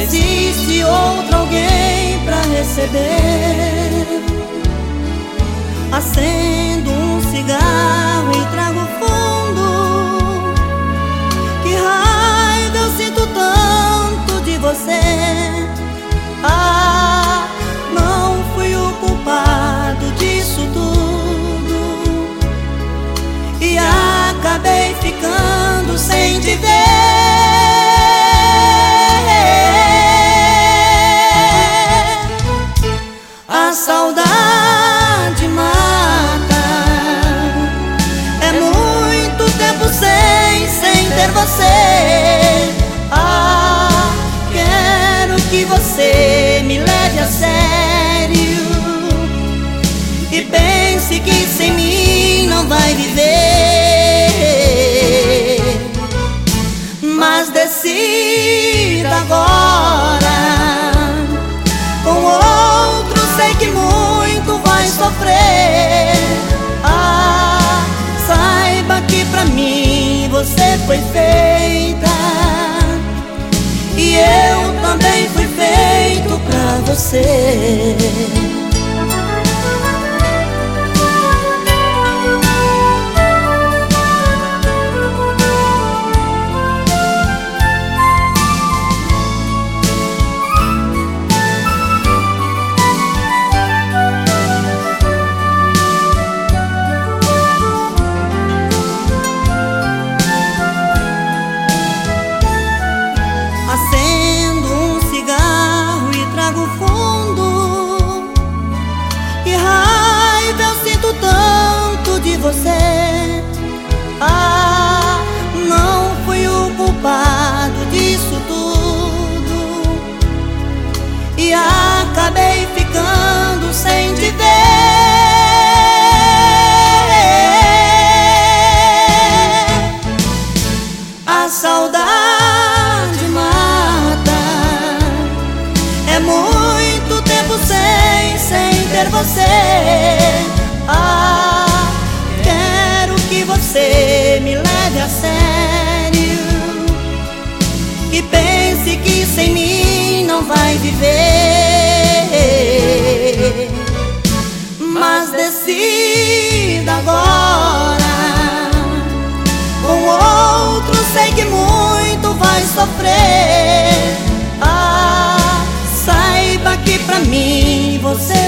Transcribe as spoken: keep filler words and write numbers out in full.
existe outro alguém pra receber. Acendo um cigarro e trago fundo. Que raiva eu sinto tanto de você. Ah, não fui o culpado disso tudo, e acabei ficando sem te ver. A saudade mata. É muito tempo sem, sem ter você. Ah, quero que você me leve a sério e pense que sem mim não vai viver. Mas decida agora. Com outro sei que muito vai sofrer. Ah, saiba que pra mim você foi feita, e eu também fui feito pra você. Acendo um cigarro e trago fundo. Que raiva eu sinto tanto de você. Ah, não fui o culpado disso tudo, e acabei ficando sem te ver. A saudade é muito tempo sem, sem ter você. Ah, quero que você me leve a sério e pense que sem mim não vai viver. Mas decida agora. Com outro sei que muito vai sofrer. Ah, saiba que pra mim você